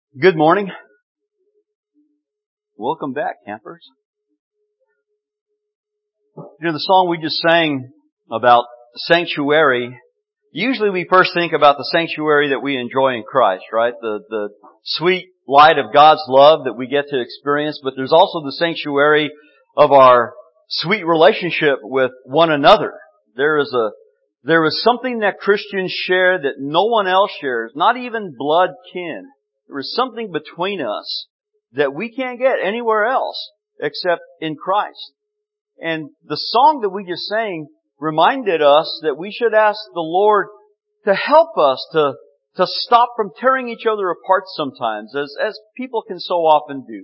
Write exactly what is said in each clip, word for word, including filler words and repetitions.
Good morning. Welcome back, campers. You know, the song we just sang about sanctuary, usually we first think about the sanctuary that we enjoy in Christ, right? The, the sweet light of God's love that we get to experience, but there's also the sanctuary of our sweet relationship with one another. There is a, there is something that Christians share that no one else shares, not even blood kin. There is something between us that we can't get anywhere else except in Christ. And the song that we just sang reminded us that we should ask the Lord to help us to, to stop from tearing each other apart sometimes, as, as people can so often do.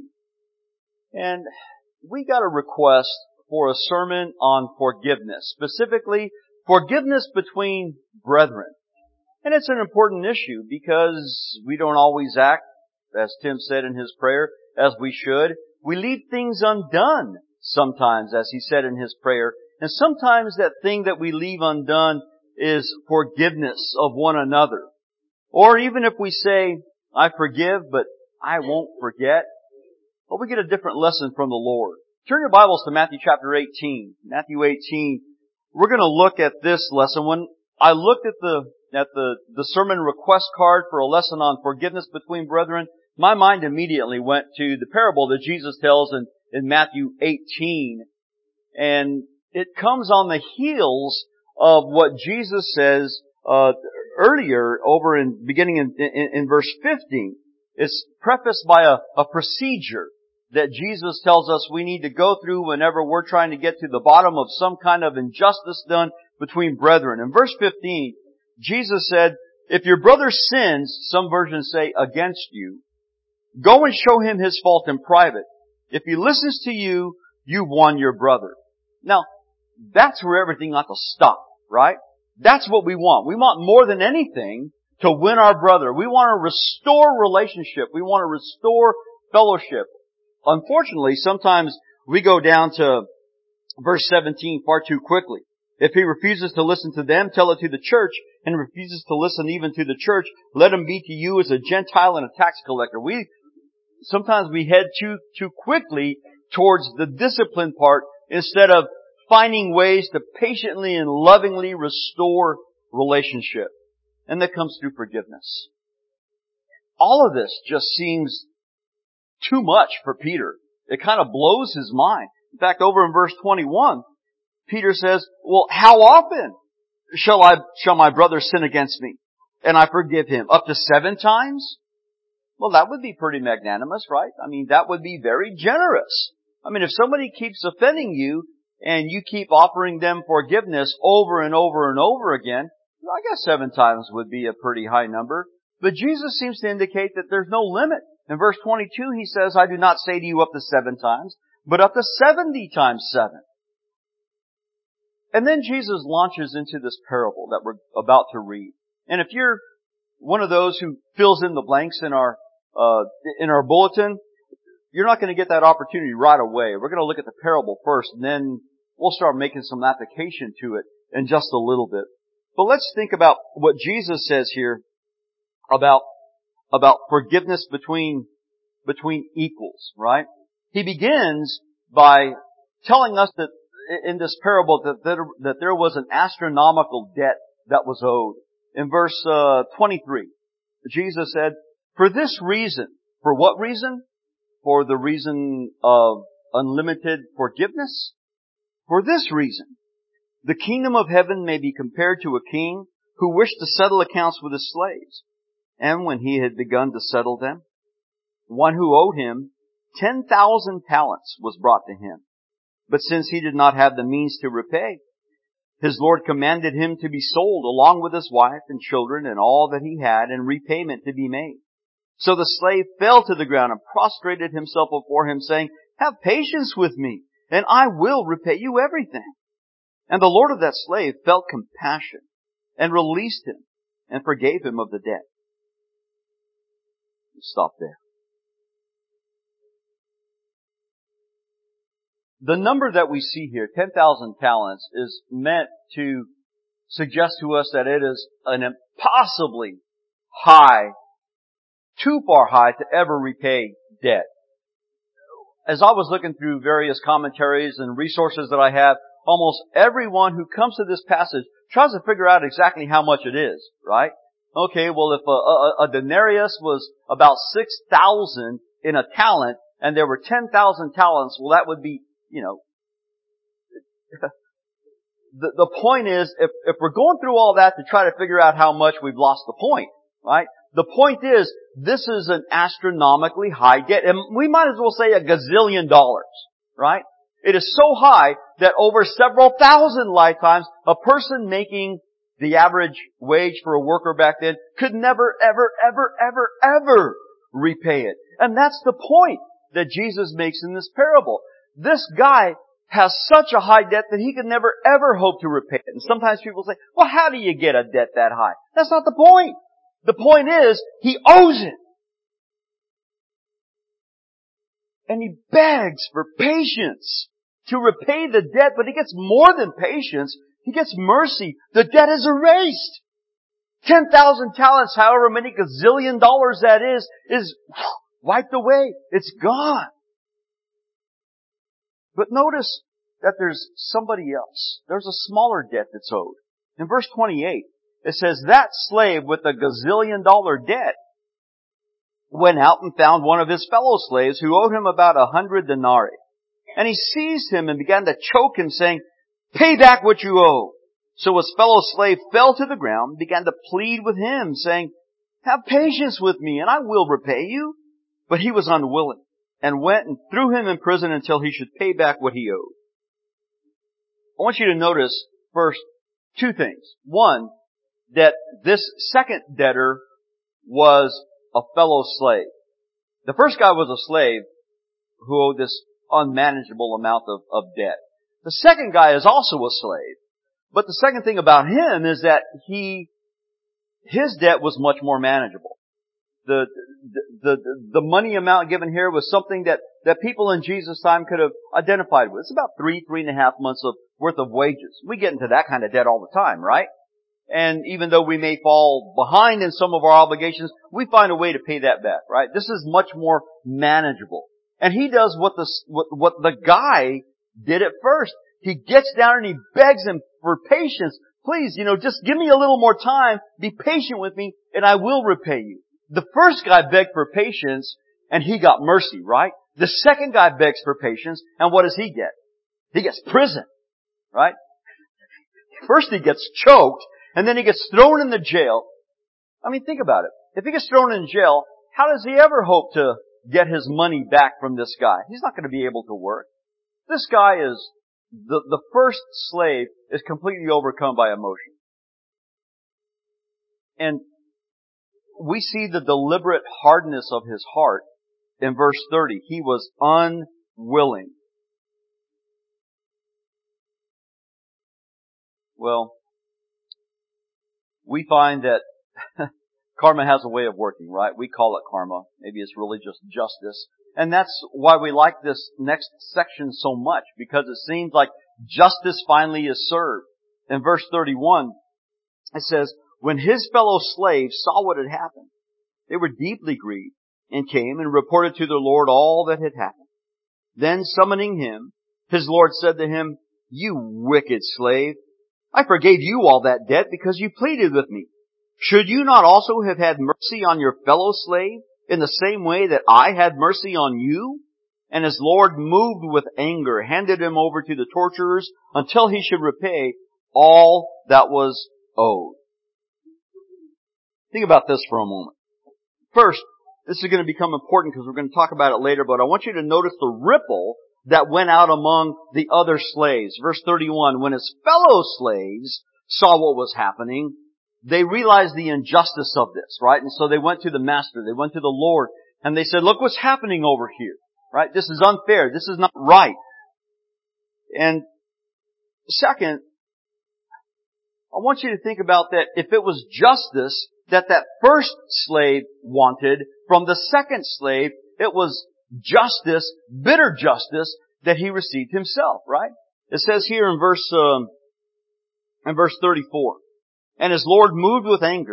And we got a request for a sermon on forgiveness, specifically forgiveness between brethren. And it's an important issue because we don't always act, as Tim said in his prayer, as we should. We leave things undone sometimes, as he said in his prayer. And sometimes that thing that we leave undone is forgiveness of one another. Or even if we say, I forgive, but I won't forget, well, we get a different lesson from the Lord. Turn your Bibles to Matthew chapter eighteen. Matthew eighteen. We're going to look at this lesson. When I looked at the at the, the sermon request card for a lesson on forgiveness between brethren, my mind immediately went to the parable that Jesus tells in, in Matthew eighteen. And it comes on the heels of what Jesus says uh, earlier over in beginning in, in, in verse fifteen. It's prefaced by a, a procedure that Jesus tells us we need to go through whenever we're trying to get to the bottom of some kind of injustice done between brethren. In verse fifteen, Jesus said, if your brother sins, some versions say against you, go and show him his fault in private. If he listens to you, you've won your brother. Now, that's where everything ought to stop, right? That's what we want. We want more than anything to win our brother. We want to restore relationship. We want to restore fellowship. Unfortunately, sometimes we go down to verse seventeen far too quickly. If he refuses to listen to them, tell it to the church, and refuses to listen even to the church, let him be to you as a Gentile and a tax collector. We, sometimes we head too, too quickly towards the discipline part instead of finding ways to patiently and lovingly restore relationship. And that comes through forgiveness. All of this just seems too much for Peter. It kind of blows his mind. In fact, over in verse twenty-one, Peter says, well, how often shall I, shall my brother sin against me and I forgive him? Up to seven times? Well, that would be pretty magnanimous, right? I mean, that would be very generous. I mean, if somebody keeps offending you and you keep offering them forgiveness over and over and over again, well, I guess seven times would be a pretty high number. But Jesus seems to indicate that there's no limit. In verse twenty-two, he says, I do not say to you up to seven times, but up to seventy times seven. And then Jesus launches into this parable that we're about to read. And if you're one of those who fills in the blanks in our uh in our bulletin, you're not going to get that opportunity right away. We're going to look at the parable first, and then we'll start making some application to it in just a little bit. But let's think about what Jesus says here about about forgiveness between between equals, right? He begins by telling us that in this parable that there, that there was an astronomical debt that was owed. In verse uh, twenty-three, Jesus said, for this reason, for what reason? For the reason of unlimited forgiveness? For this reason, the kingdom of heaven may be compared to a king who wished to settle accounts with his slaves. And when he had begun to settle them, one who owed him ten thousand talents was brought to him. But since he did not have the means to repay, his Lord commanded him to be sold along with his wife and children and all that he had, and repayment to be made. So the slave fell to the ground and prostrated himself before him, saying, have patience with me, and I will repay you everything. And the Lord of that slave felt compassion and released him and forgave him of the debt. Stop there. The number that we see here, ten thousand talents, is meant to suggest to us that it is an impossibly high too far high to ever repay debt. As I was looking through various commentaries and resources that I have, almost everyone who comes to this passage tries to figure out exactly how much it is, right? Okay, well if a, a, a denarius was about six thousand in a talent, and there were ten thousand talents, well that would be, you know, the, the point is, if, if we're going through all that to try to figure out how much, we've lost the point, right? The point is, this is an astronomically high debt, and we might as well say a gazillion dollars, right? It is so high that over several thousand lifetimes, a person making the average wage for a worker back then could never, ever, ever, ever, ever repay it. And that's the point that Jesus makes in this parable. This guy has such a high debt that he could never, ever hope to repay it. And sometimes people say, well, how do you get a debt that high? That's not the point. The point is, he owes it. And he begs for patience to repay the debt, but he gets more than patience. He gets mercy. The debt is erased. ten thousand talents, however many gazillion dollars that is, is wiped away. It's gone. But notice that there's somebody else. There's a smaller debt that's owed. In verse twenty-eight, it says, that slave with the gazillion dollar debt went out and found one of his fellow slaves who owed him about a hundred denarii. And he seized him and began to choke him, saying, pay back what you owe. So his fellow slave fell to the ground and began to plead with him, saying, have patience with me and I will repay you. But he was unwilling and went and threw him in prison until he should pay back what he owed. I want you to notice first two things. One, that this second debtor was a fellow slave. The first guy was a slave who owed this unmanageable amount of, of debt. The second guy is also a slave. But the second thing about him is that he, his debt was much more manageable. The, the, the, the money amount given here was something that, that people in Jesus' time could have identified with. It's about three, three and a half months of worth of wages. We get into that kind of debt all the time, right? And even though we may fall behind in some of our obligations, we find a way to pay that back, right? This is much more manageable. And he does what the, what, what the guy did at first. He gets down and he begs him for patience. Please, you know, just give me a little more time. Be patient with me and I will repay you. The first guy begged for patience and he got mercy, right? The second guy begs for patience and what does he get? He gets prison, right? First he gets choked and then he gets thrown in the jail. I mean, think about it. If he gets thrown in jail, how does he ever hope to get his money back from this guy? He's not going to be able to work. This guy is, the, the first slave is completely overcome by emotion. And we see the deliberate hardness of his heart in verse thirty. He was unwilling. Well, we find that karma has a way of working, right? We call it karma. Maybe it's really just justice. And that's why we like this next section so much, because it seems like justice finally is served. In verse thirty-one, it says, when his fellow slaves saw what had happened, they were deeply grieved and came and reported to their Lord all that had happened. Then summoning him, his Lord said to him, you wicked slave, I forgave you all that debt because you pleaded with me. Should you not also have had mercy on your fellow slave in the same way that I had mercy on you? And his Lord, moved with anger, handed him over to the torturers until he should repay all that was owed. Think about this for a moment. First, this is going to become important because we're going to talk about it later, but I want you to notice the ripple that went out among the other slaves. Verse thirty-one, when his fellow slaves saw what was happening, they realized the injustice of this, right? And so they went to the master, they went to the Lord, and they said, look what's happening over here, right? This is unfair. This is not right. And second, I want you to think about that if it was justice that that first slave wanted from the second slave, it was justice, bitter justice, that he received himself, right? It says here in verse, um, in verse thirty-four, and his Lord, moved with anger,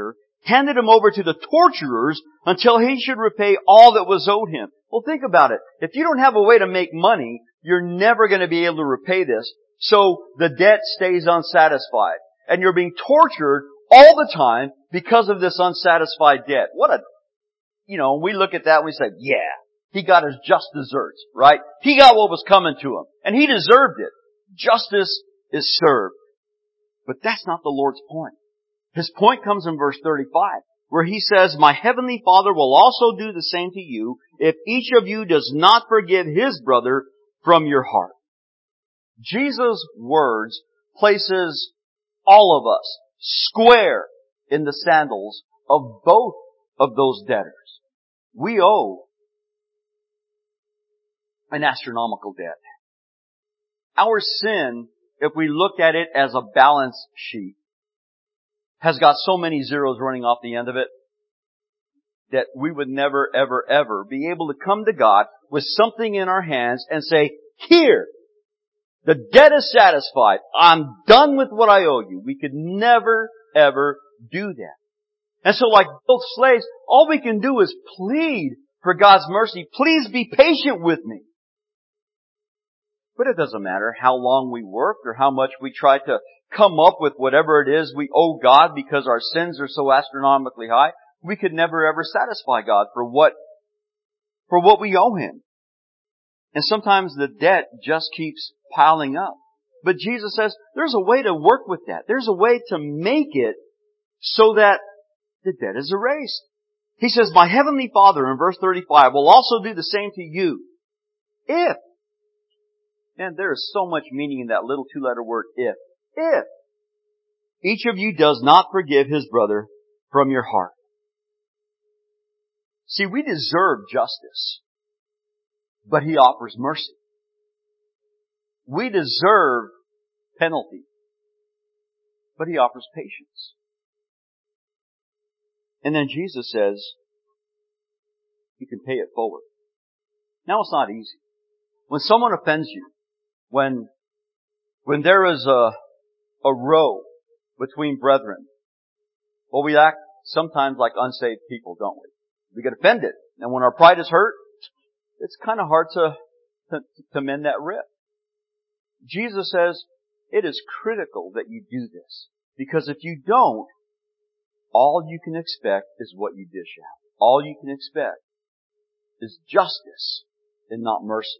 handed him over to the torturers until he should repay all that was owed him. Well, think about it. If you don't have a way to make money, you're never going to be able to repay this. So the debt stays unsatisfied. And you're being tortured all the time because of this unsatisfied debt. What a, you know, we look at that and we say, yeah, he got his just desserts, right? He got what was coming to him. And he deserved it. Justice is served. But that's not the Lord's point. His point comes in verse thirty-five, where he says, my heavenly Father will also do the same to you if each of you does not forgive his brother from your heart. Jesus' words places all of us square in the sandals of both of those debtors. We owe an astronomical debt. Our sin, if we looked at it as a balance sheet, has got so many zeros running off the end of it that we would never, ever, ever be able to come to God with something in our hands and say, here, the debt is satisfied. I'm done with what I owe you. We could never, ever do that. And so like both slaves, all we can do is plead for God's mercy. Please be patient with me. But it doesn't matter how long we worked or how much we try to come up with whatever it is we owe God because our sins are so astronomically high. We could never ever satisfy God for what, for what we owe Him. And sometimes the debt just keeps piling up. But Jesus says there's a way to work with that. There's a way to make it so that the debt is erased. He says, my heavenly Father in verse thirty-five will also do the same to you. If. And there is so much meaning in that little two-letter word, if. If each of you does not forgive his brother from your heart. See, we deserve justice, but He offers mercy. We deserve penalty, but He offers patience. And then Jesus says, you can pay it forward. Now it's not easy. When someone offends you, when, when there is a, a row between brethren, well, we act sometimes like unsaved people, don't we? We get offended. And when our pride is hurt, it's kind of hard to, to, to mend that rift. Jesus says, it is critical that you do this. Because if you don't, all you can expect is what you dish out. All you can expect is justice and not mercy.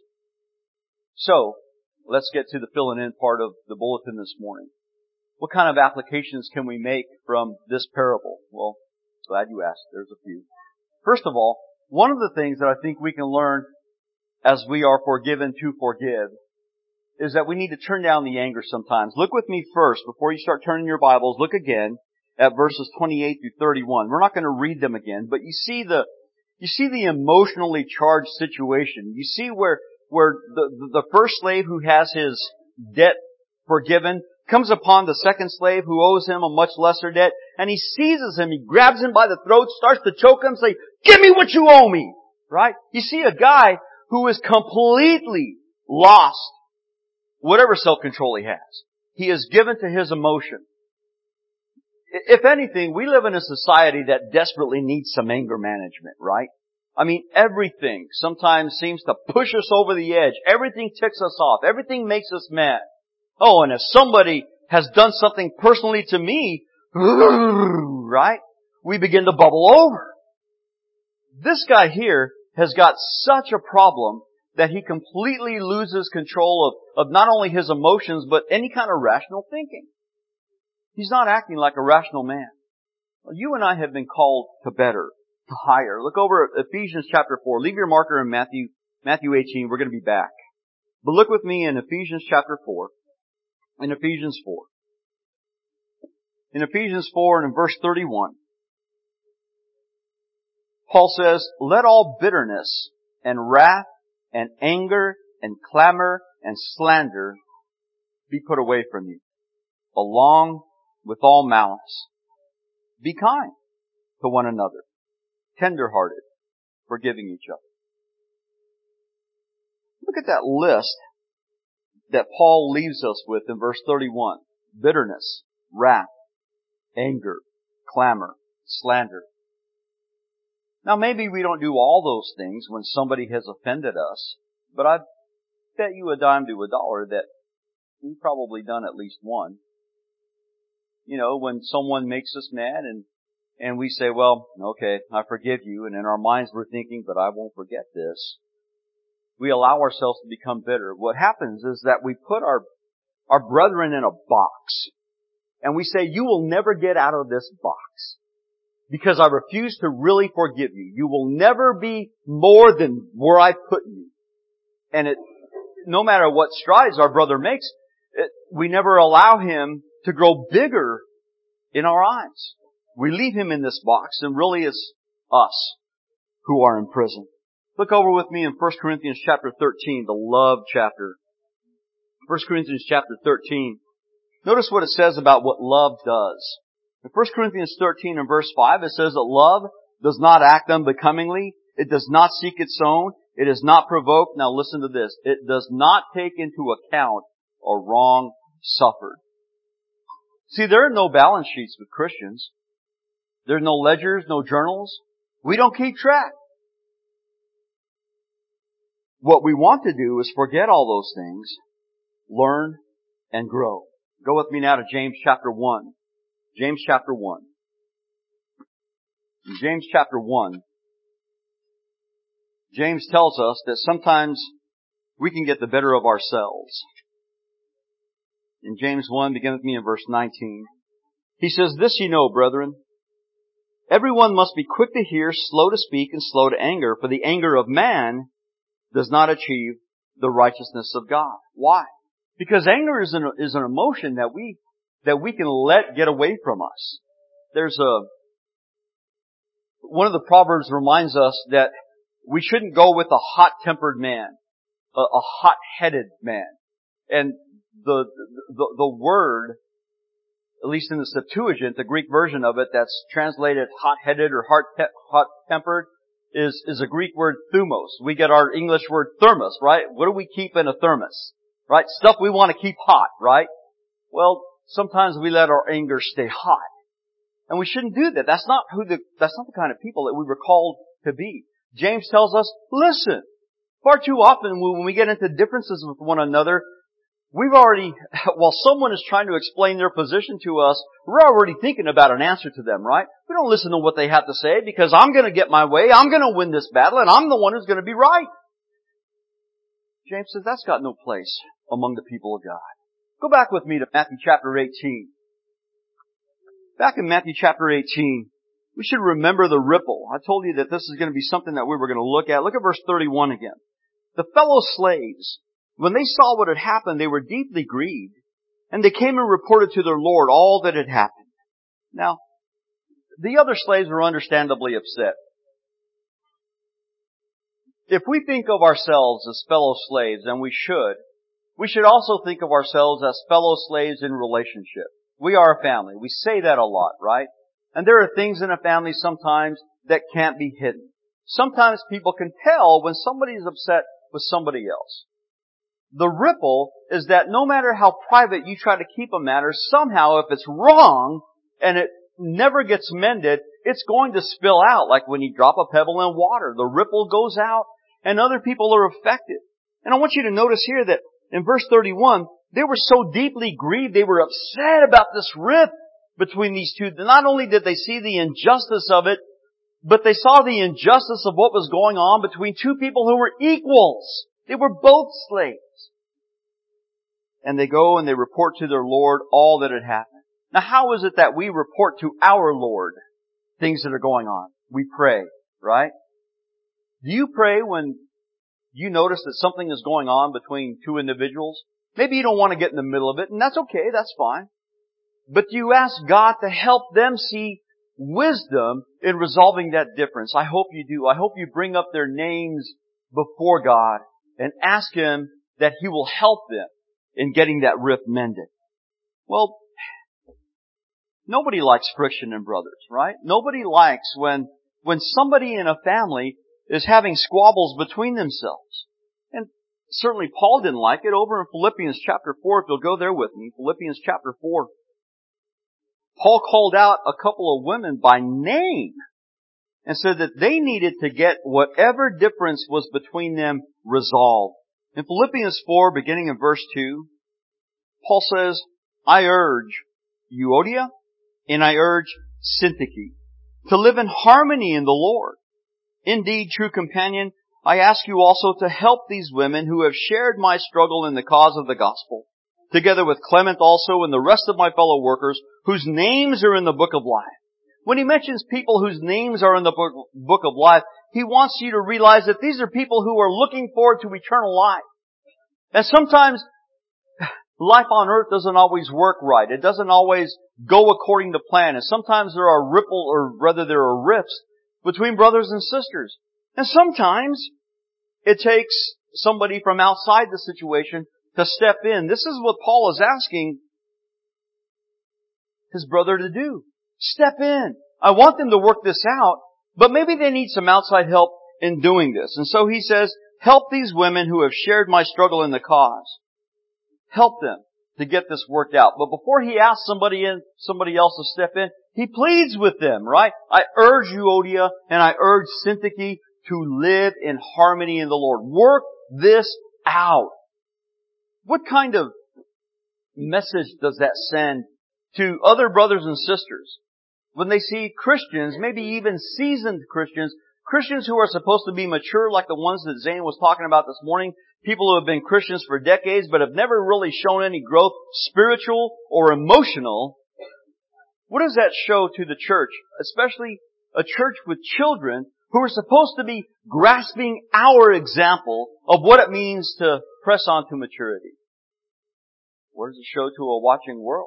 So, let's get to the filling in part of the bulletin this morning. What kind of applications can we make from this parable? Well, glad you asked. There's a few. First of all, one of the things that I think we can learn as we are forgiven to forgive is that we need to turn down the anger sometimes. Look with me first, before you start turning your Bibles, look again at verses twenty-eight through thirty-one. We're not going to read them again, but you see the, you see the emotionally charged situation. You see where, where the, the first slave who has his debt forgiven comes upon the second slave who owes him a much lesser debt, and he seizes him, he grabs him by the throat, starts to choke him, say, give me what you owe me! Right? You see a guy who is completely lost whatever self-control he has. He is given to his emotion. If anything, we live in a society that desperately needs some anger management, right? I mean, everything sometimes seems to push us over the edge. Everything ticks us off. Everything makes us mad. Oh, and if somebody has done something personally to me, right? We begin to bubble over. This guy here has got such a problem that he completely loses control of, of not only his emotions, but any kind of rational thinking. He's not acting like a rational man. Well, you and I have been called to better, to higher. Look over at Ephesians chapter four. Leave your marker in Matthew, Matthew eighteen. We're going to be back. But look with me in Ephesians chapter four. In Ephesians four. In Ephesians four and in verse thirty-one. Paul says, let all bitterness and wrath and anger and clamor and slander be put away from you, along with all malice. Be kind to one another, tender-hearted, forgiving each other. Look at that list that Paul leaves us with in verse thirty-one. Bitterness, wrath, anger, clamor, slander. Now maybe we don't do all those things when somebody has offended us, but I bet you a dime to a dollar that we've probably done at least one. You know, when someone makes us mad and and we say, well, okay, I forgive you, and in our minds we're thinking, but I won't forget this. We allow ourselves to become bitter. What happens is that we put our our brethren in a box, and we say, you will never get out of this box because I refuse to really forgive you. You will never be more than where I put you. And it, no matter what strides our brother makes, it, we never allow him to grow bigger in our eyes. We leave him in this box, and really it's us who are in prison. Look over with me in First Corinthians chapter thirteen, the love chapter. First Corinthians chapter thirteen. Notice what it says about what love does. In First Corinthians thirteen and verse five, it says that love does not act unbecomingly. It does not seek its own. It is not provoked. Now listen to this. It does not take into account a wrong suffered. See, there are no balance sheets with Christians. There's no ledgers, no journals. We don't keep track. What we want to do is forget all those things, learn, and grow. Go with me now to James chapter one. James chapter one. In James chapter one, James tells us that sometimes we can get the better of ourselves. In James one, begin with me in verse nineteen. He says, this you know, brethren, everyone must be quick to hear, slow to speak, and slow to anger, for the anger of man does not achieve the righteousness of God. Why? Because anger is an, is an emotion that we, that we can let get away from us. There's a, one of the Proverbs reminds us that we shouldn't go with a hot-tempered man, a, a hot-headed man. And the, the, the word, at least in the Septuagint, the Greek version of it that's translated hot-headed or hot-tempered is, is a Greek word thumos. We get our English word thermos, right? What do we keep in a thermos? Right? Stuff we want to keep hot, right? Well, sometimes we let our anger stay hot. And we shouldn't do that. That's not who the, that's not the kind of people that we were called to be. James tells us, listen, far too often when we get into differences with one another, we've already, while someone is trying to explain their position to us, we're already thinking about an answer to them, right? We don't listen to what they have to say because I'm going to get my way, I'm going to win this battle, and I'm the one who's going to be right. James says that's got no place among the people of God. Go back with me to Matthew chapter eighteen. Back in Matthew chapter eighteen, we should remember the ripple. I told you that this is going to be something that we were going to look at. Look at verse thirty-one again. The fellow slaves, when they saw what had happened, they were deeply grieved, and they came and reported to their Lord all that had happened. Now, the other slaves were understandably upset. If we think of ourselves as fellow slaves, and we should, we should also think of ourselves as fellow slaves in relationship. We are a family. We say that a lot, right? And there are things in a family sometimes that can't be hidden. Sometimes people can tell when somebody is upset with somebody else. The ripple is that no matter how private you try to keep a matter, somehow if it's wrong and it never gets mended, it's going to spill out like when you drop a pebble in water. The ripple goes out and other people are affected. And I want you to notice here that in verse thirty-one, they were so deeply grieved, they were upset about this rift between these two. Not only did they see the injustice of it, but they saw the injustice of what was going on between two people who were equals. They were both slaves. And they go and they report to their Lord all that had happened. Now how is it that we report to our Lord things that are going on? We pray, right? Do you pray when you notice that something is going on between two individuals? Maybe you don't want to get in the middle of it, and that's okay, that's fine. But do you ask God to help them see wisdom in resolving that difference? I hope you do. I hope you bring up their names before God and ask Him that He will help them in getting that rift mended. Well, nobody likes friction in brothers, right? Nobody likes when, when somebody in a family is having squabbles between themselves. And certainly Paul didn't like it. Over in Philippians chapter four, if you'll go there with me, Philippians chapter four. Paul called out a couple of women by name and said that they needed to get whatever difference was between them resolved. In Philippians four, beginning in verse two, Paul says, I urge Euodia and I urge Syntyche to live in harmony in the Lord. Indeed, true companion, I ask you also to help these women who have shared my struggle in the cause of the gospel, together with Clement also and the rest of my fellow workers whose names are in the book of life. When he mentions people whose names are in the book, book of life, he wants you to realize that these are people who are looking forward to eternal life. And sometimes life on earth doesn't always work right. It doesn't always go according to plan. And sometimes there are ripple, or rather there are rifts between brothers and sisters. And sometimes it takes somebody from outside the situation to step in. This is what Paul is asking his brother to do. Step in. I want them to work this out, but maybe they need some outside help in doing this. And so he says, help these women who have shared my struggle in the cause. Help them to get this worked out. But before he asks somebody in, somebody else to step in, he pleads with them, right? I urge Euodia and I urge Syntyche to live in harmony in the Lord. Work this out. What kind of message does that send to other brothers and sisters when they see Christians, maybe even seasoned Christians, Christians who are supposed to be mature like the ones that Zane was talking about this morning, people who have been Christians for decades but have never really shown any growth, spiritual or emotional? What does that show to the church, especially a church with children who are supposed to be grasping our example of what it means to press on to maturity? What does it show to a watching world?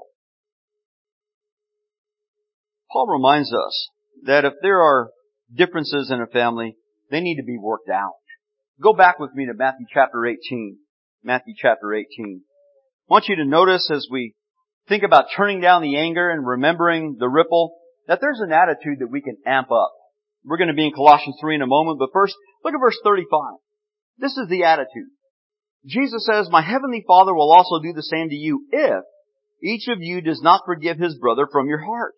Paul reminds us that if there are differences in a family, they need to be worked out. Go back with me to Matthew chapter eighteen. Matthew chapter eighteen. I want you to notice as we think about turning down the anger and remembering the ripple, that there's an attitude that we can amp up. We're going to be in Colossians three in a moment, but first, look at verse thirty-five. This is the attitude. Jesus says, my heavenly Father will also do the same to you if each of you does not forgive his brother from your heart.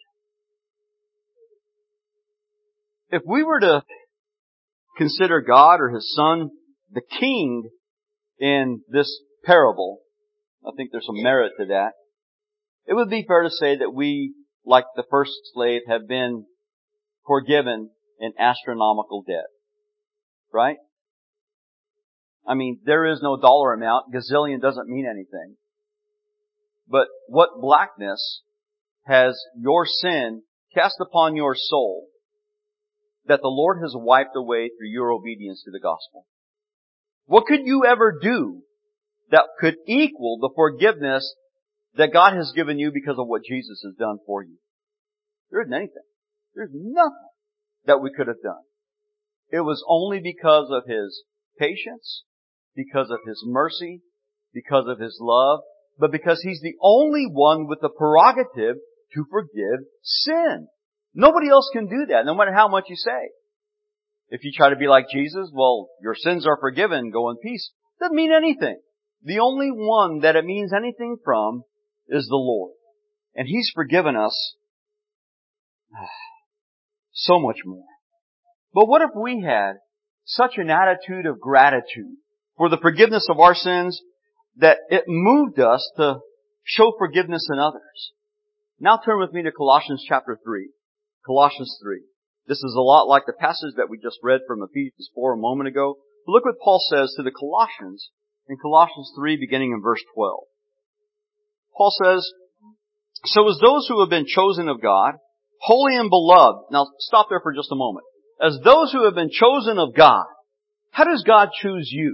If we were to consider God or his Son the king in this parable, I think there's some merit to that. It would be fair to say that we, like the first slave, have been forgiven an astronomical debt. Right? I mean, there is no dollar amount. Gazillion doesn't mean anything. But what blackness has your sin cast upon your soul that the Lord has wiped away through your obedience to the gospel? What could you ever do that could equal the forgiveness that God has given you because of what Jesus has done for you? There isn't anything. There's nothing that we could have done. It was only because of His patience, because of His mercy, because of His love, but because He's the only one with the prerogative to forgive sin. Nobody else can do that, no matter how much you say. If you try to be like Jesus, well, your sins are forgiven, go in peace. Doesn't mean anything. The only one that it means anything from is the Lord. And He's forgiven us so much more. But what if we had such an attitude of gratitude for the forgiveness of our sins that it moved us to show forgiveness in others? Now turn with me to Colossians chapter three. Colossians three. This is a lot like the passage that we just read from Ephesians four a moment ago. But look what Paul says to the Colossians in Colossians three, beginning in verse twelve. Paul says, so as those who have been chosen of God, holy and beloved. Now stop there for just a moment. As those who have been chosen of God, how does God choose you?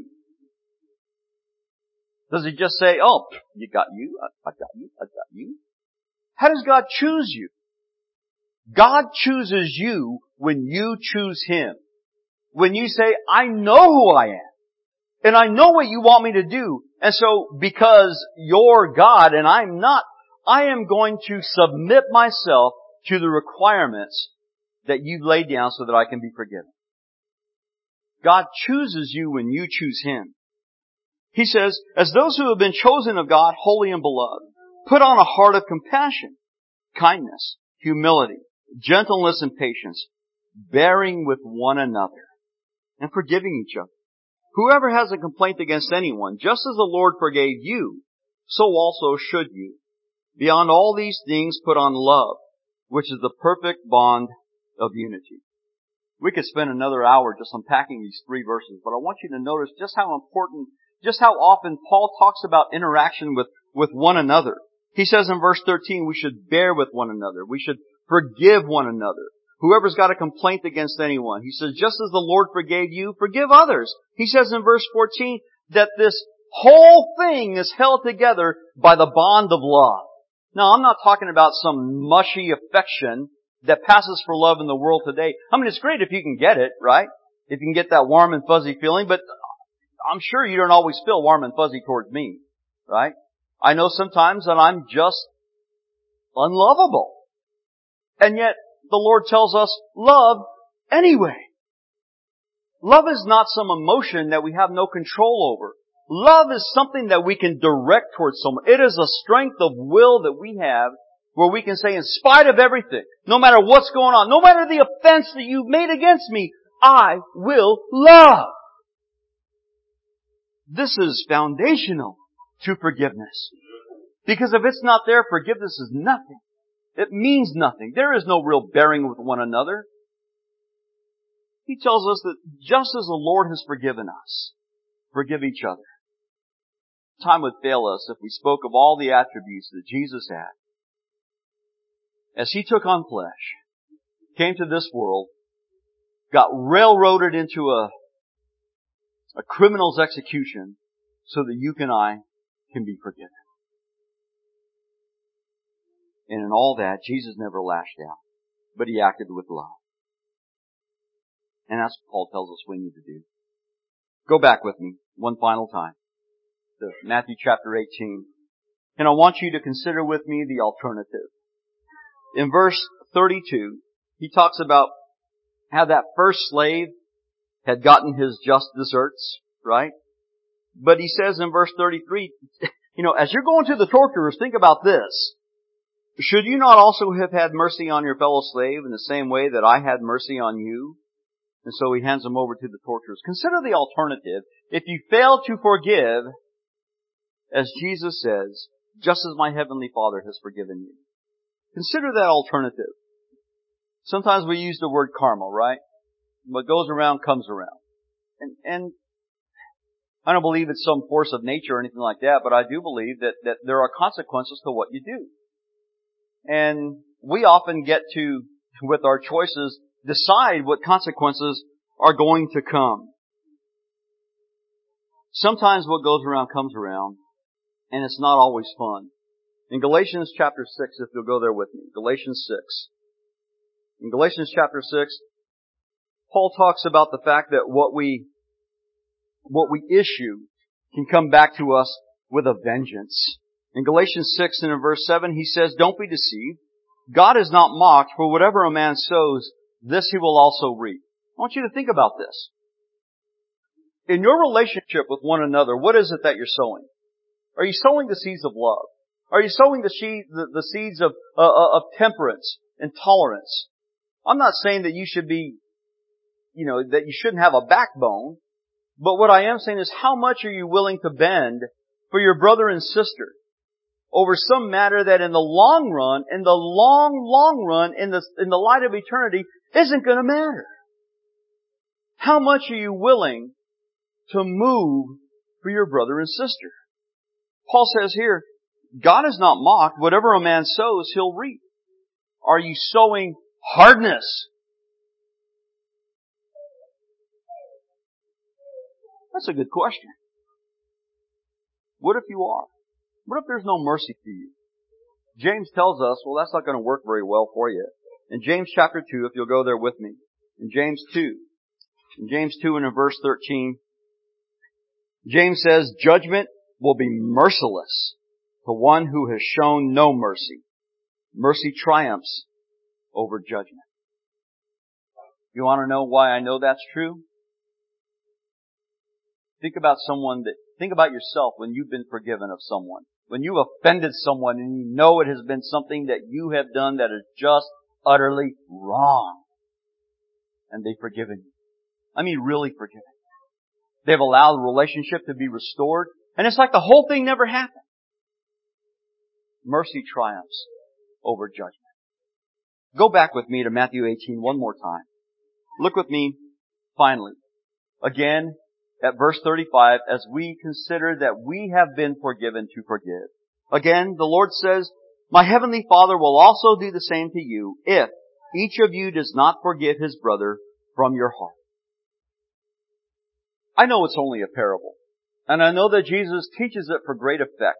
Does He just say, oh, you got you, I got you, I got you? How does God choose you? God chooses you when you choose Him. When you say, I know who I am. And I know what you want me to do. And so, because you're God and I'm not, I am going to submit myself to the requirements that you've laid down so that I can be forgiven. God chooses you when you choose Him. He says, as those who have been chosen of God, holy and beloved, put on a heart of compassion, kindness, humility, gentleness and patience, bearing with one another, and forgiving each other. Whoever has a complaint against anyone, just as the Lord forgave you, so also should you. Beyond all these things put on love, which is the perfect bond of unity. We could spend another hour just unpacking these three verses, but I want you to notice just how important, just how often Paul talks about interaction with, with one another. He says in verse thirteen, we should bear with one another. We should forgive one another. Whoever's got a complaint against anyone, he says, just as the Lord forgave you, forgive others. He says in verse fourteen that this whole thing is held together by the bond of love. Now, I'm not talking about some mushy affection that passes for love in the world today. I mean, it's great if you can get it, right? If you can get that warm and fuzzy feeling, but I'm sure you don't always feel warm and fuzzy towards me, right? I know sometimes that I'm just unlovable. And yet, the Lord tells us, love anyway. Love is not some emotion that we have no control over. Love is something that we can direct towards someone. It is a strength of will that we have where we can say, in spite of everything, no matter what's going on, no matter the offense that you've made against me, I will love. This is foundational to forgiveness. Because if it's not there, forgiveness is nothing. It means nothing. There is no real bearing with one another. He tells us that just as the Lord has forgiven us, forgive each other. Time would fail us if we spoke of all the attributes that Jesus had. As He took on flesh, came to this world, got railroaded into a, a criminal's execution so that you and I can be forgiven. And in all that, Jesus never lashed out, but He acted with love. And that's what Paul tells us we need to do. Go back with me one final time to Matthew chapter eighteen. And I want you to consider with me the alternative. In verse thirty-two, he talks about how that first slave had gotten his just deserts, right? But he says in verse thirty-three, you know, as you're going to the torturers, think about this. Should you not also have had mercy on your fellow slave in the same way that I had mercy on you? And so he hands him over to the torturers. Consider the alternative. If you fail to forgive, as Jesus says, just as my heavenly Father has forgiven you. Consider that alternative. Sometimes we use the word karma, right? What goes around comes around. And, and I don't believe it's some force of nature or anything like that, but I do believe that, that there are consequences to what you do. And we often get to, with our choices, decide what consequences are going to come. Sometimes what goes around comes around, and it's not always fun. In Galatians chapter six, if you'll go there with me, Galatians six. In Galatians chapter six, Paul talks about the fact that what we, what we issue can come back to us with a vengeance. In Galatians six and in verse seven, he says, don't be deceived. God is not mocked, for whatever a man sows, this he will also reap. I want you to think about this. In your relationship with one another, what is it that you're sowing? Are you sowing the seeds of love? Are you sowing the, seed, the, the seeds of, uh, of temperance and tolerance? I'm not saying that you should be, you know, that you shouldn't have a backbone. But what I am saying is, how much are you willing to bend for your brother and sister over some matter that in the long run, in the long, long run, in the, in the light of eternity, isn't going to matter? How much are you willing to move for your brother and sister? Paul says here, God is not mocked. Whatever a man sows, he'll reap. Are you sowing hardness? That's a good question. What if you are? What if there's no mercy for you? James tells us, well, that's not going to work very well for you. In James chapter two, if you'll go there with me. In James two. In James two and in verse thirteen, James says, judgment will be merciless to one who has shown no mercy. Mercy triumphs over judgment. You want to know why I know that's true? Think about someone that, think about yourself when you've been forgiven of someone. When you offended someone and you know it has been something that you have done that is just utterly wrong. And they've forgiven you. I mean really forgiven. They've allowed the relationship to be restored. And it's like the whole thing never happened. Mercy triumphs over judgment. Go back with me to Matthew eighteen one more time. Look with me finally. Again, at verse thirty-five, as we consider that we have been forgiven to forgive. Again, the Lord says, my heavenly Father will also do the same to you if each of you does not forgive his brother from your heart. I know it's only a parable, and I know that Jesus teaches it for great effect.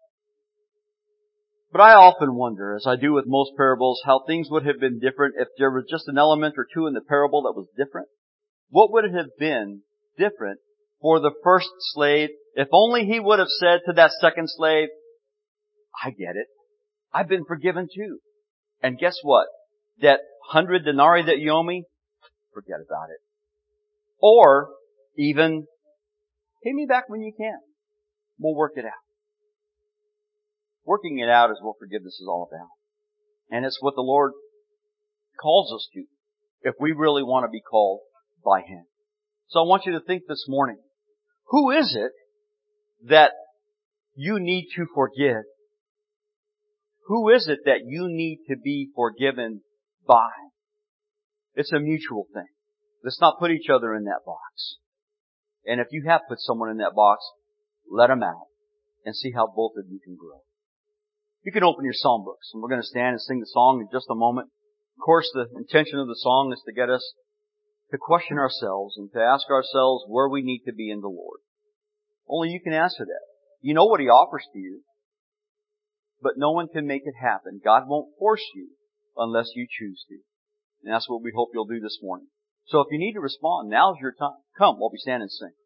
But I often wonder, as I do with most parables, how things would have been different if there was just an element or two in the parable that was different. What would it have been different for the first slave if only he would have said to that second slave, I get it. I've been forgiven too. And guess what? That hundred denarii that you owe me, forget about it. Or even, pay me back when you can. We'll work it out. Working it out is what forgiveness is all about. And it's what the Lord calls us to if we really want to be called by Him. So I want you to think this morning, who is it that you need to forgive? Who is it that you need to be forgiven by? It's a mutual thing. Let's not put each other in that box. And if you have put someone in that box, let them out and see how both of you can grow. You can open your psalm books, and we're going to stand and sing the song in just a moment. Of course, the intention of the song is to get us to question ourselves and to ask ourselves where we need to be in the Lord. Only you can answer that. You know what He offers to you, but no one can make it happen. God won't force you unless you choose to. And that's what we hope you'll do this morning. So if you need to respond, now's your time. Come while we stand and sing.